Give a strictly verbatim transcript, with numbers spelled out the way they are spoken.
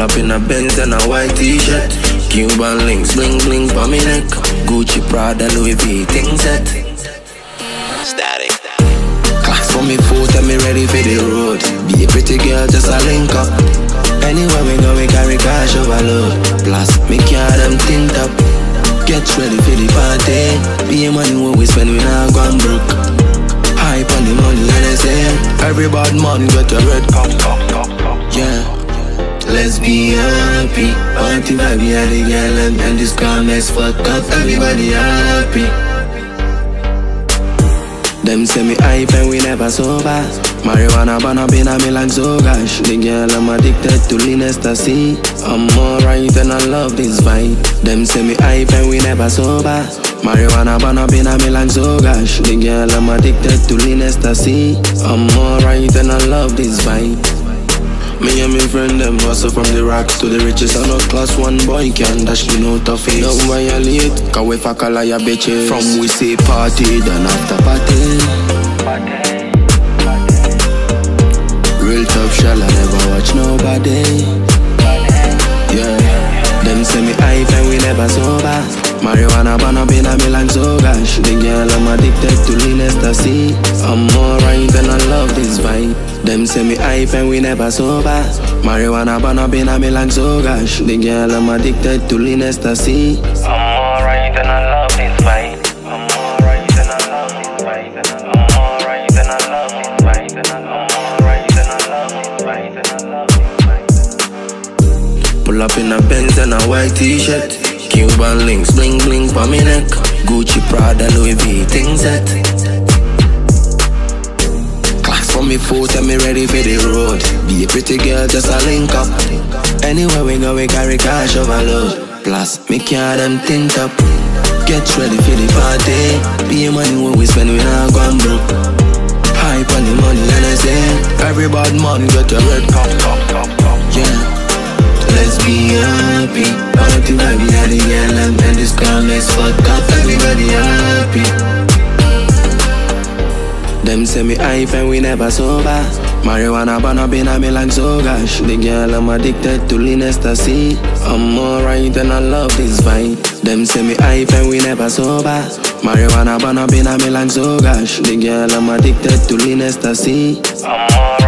up in a Benz and a white t-shirt. Cuban links, bling bling for me neck. Gucci, Prada, Louis V, things set. Static. Class for me foot and me ready for the road. Be a pretty girl, just a link up. Anywhere we go, we carry cash overload. Plus, me care them tint up. Get ready for the party. Be a money when we spend, we not gone broke. Hype on the money, and I say every bad man get a red cup. Yeah, let's be happy. Party vibe, yeah, the girl and, and this calmness fucked up. Everybody happy. Them say me hype and we never sober. Marijuana banana been a me like so gosh. The girl I'm addicted to lean ecstasy. I'm alright and I love this vibe. Them say me hype and we never sober. Marijuana banana been a me like so gosh. The girl I'm addicted to lean ecstasy. I'm alright and I love this vibe. Me and my friend them hustle from the rocks to the riches. I'm not class one boy can dash me no tough face. Don't violate, cause we fuck all of your bitches. From we say party, then after party. Real tough shell, I never watch nobody. Yeah, them say me hype and we never sober. Marijuana banana been a me like so gosh. The girl I'm addicted to lean ecstasy. I'm alright and I love this vibe. Them say me hype and we never sober. Marijuana banana been a me like so gosh. The girl I'm addicted to lean ecstasy. I'm alright and I love this vibe. I'm alright and I love this vibe. I'm alright and I love this vibe. I'm alright and I love this vibe. And I love this vibe. Pull up in a Benz and a white t-shirt. Cuban links, bling bling for me neck. Gucci, Prada, Louis V, things set. Class for me foot and me ready for the road. Be a pretty girl, just a link up. Anywhere we go, we carry cash overload. Plus, me care them tint up. Get ready for the party. Be a money when we spend, we not gone broke. Hype on the money, and I say every bad man get a red cup. Yeah. Let's be happy. Party vibe, yeah, the girl and, and this calmness fucked up. Everybody happy. Them say me hype and we never sober. Marijuana banana been a me like so gosh. The girl I'm addicted to lean ecstasy. I'm alright and I love this vibe. Them say me hype and we never sober. Marijuana banana been a me like so gosh. The girl I'm addicted to lean ecstasy. I'm alright.